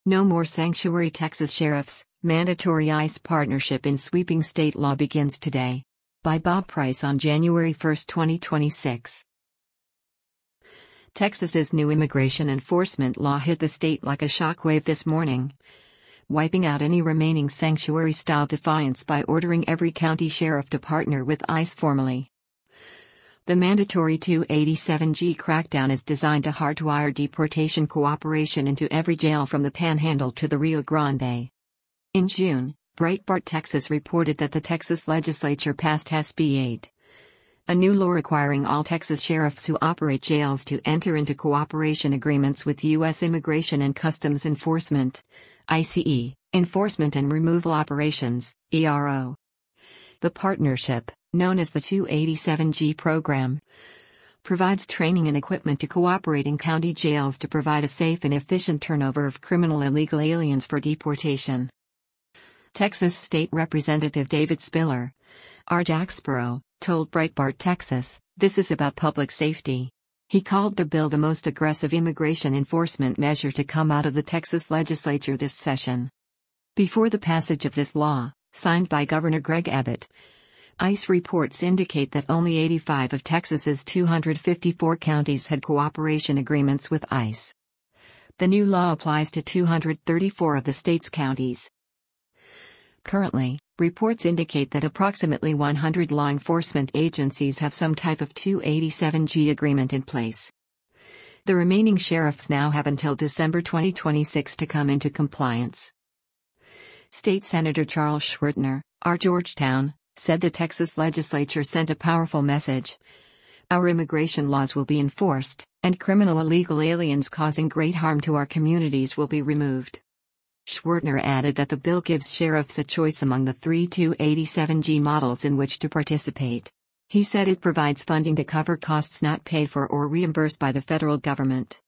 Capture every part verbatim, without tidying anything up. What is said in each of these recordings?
No more sanctuary. Texas sheriffs, mandatory ICE partnership in sweeping state law begins today. By Bob Price on January first, twenty twenty-six. Texas's new immigration enforcement law hit the state like a shockwave this morning, wiping out any remaining sanctuary-style defiance by ordering every county sheriff to partner with ICE formally. The mandatory two eighty-seven G crackdown is designed to hardwire deportation cooperation into every jail from the Panhandle to the Rio Grande. In June, Breitbart Texas reported that the Texas legislature passed S B eight, a new law requiring all Texas sheriffs who operate jails to enter into cooperation agreements with U S Immigration and Customs Enforcement, I C E, Enforcement and Removal Operations, E R O. The partnership, known as the two eighty-seven G program, provides training and equipment to cooperating county jails to provide a safe and efficient turnover of criminal illegal aliens for deportation. Texas State Representative David Spiller, R. Jacksboro, told Breitbart Texas, "This is about public safety." He called the bill the most aggressive immigration enforcement measure to come out of the Texas legislature this session. Before the passage of this law, signed by Governor Greg Abbott, ICE reports indicate that only eighty-five of Texas's two hundred fifty-four counties had cooperation agreements with ICE. The new law applies to two hundred thirty-four of the state's counties. Currently, reports indicate that approximately one hundred law enforcement agencies have some type of two eighty-seven G agreement in place. The remaining sheriffs now have until December twenty twenty-six to come into compliance. State Senator Charles Schwertner, R. Georgetown, said the Texas legislature sent a powerful message. Our immigration laws will be enforced, and criminal illegal aliens causing great harm to our communities will be removed. Schwertner added that the bill gives sheriffs a choice among the three two eighty-seven G models in which to participate. He said it provides funding to cover costs not paid for or reimbursed by the federal government.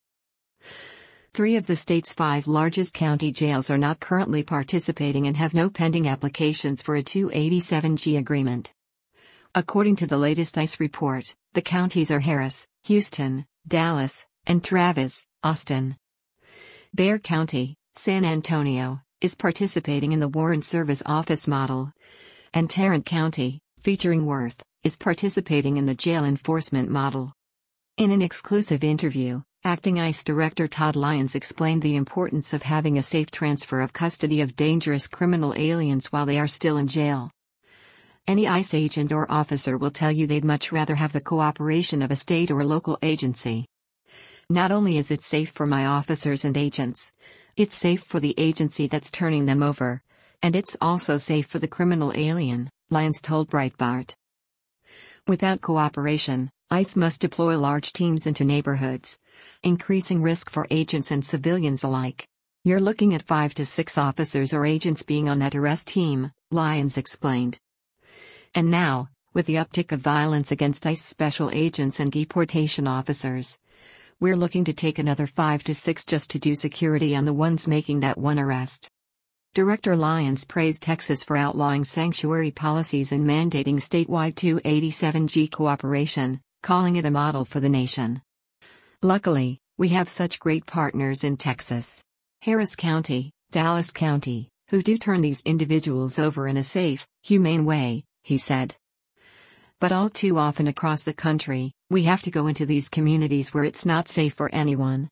Three of the state's five largest county jails are not currently participating and have no pending applications for a two eighty-seven G agreement. According to the latest ICE report, the counties are Harris, Houston, Dallas, and Travis, Austin. Bexar County, San Antonio, is participating in the Warrant Service Office model, and Tarrant County, featuring Worth, is participating in the jail enforcement model. In an exclusive interview, Acting ICE Director Todd Lyons explained the importance of having a safe transfer of custody of dangerous criminal aliens while they are still in jail. Any ICE agent or officer will tell you they'd much rather have the cooperation of a state or local agency. Not only is it safe for my officers and agents, it's safe for the agency that's turning them over, and it's also safe for the criminal alien, Lyons told Breitbart. Without cooperation, ICE must deploy large teams into neighborhoods, increasing risk for agents and civilians alike. You're looking at five to six officers or agents being on that arrest team, Lyons explained. And now, with the uptick of violence against ICE special agents and deportation officers, we're looking to take another five to six just to do security on the ones making that one arrest. Director Lyons praised Texas for outlawing sanctuary policies and mandating statewide two eighty-seven G cooperation, calling it a model for the nation. Luckily, we have such great partners in Texas. Harris County, Dallas County, who do turn these individuals over in a safe, humane way, he said. But all too often across the country, we have to go into these communities where it's not safe for anyone.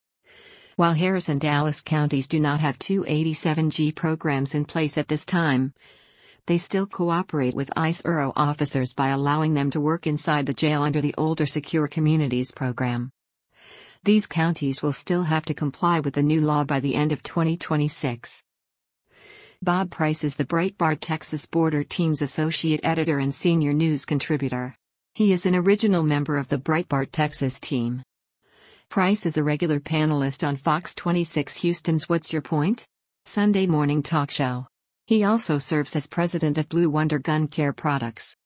While Harris and Dallas counties do not have two eighty-seven G programs in place at this time, they still cooperate with ICE U R O officers by allowing them to work inside the jail under the older Secure Communities program. These counties will still have to comply with the new law by the end of twenty twenty-six. Bob Price is the Breitbart Texas Border Team's associate editor and senior news contributor. He is an original member of the Breitbart Texas team. Price is a regular panelist on Fox twenty-six Houston's What's Your Point? Sunday morning talk show. He also serves as president of Blue Wonder Gun Care Products.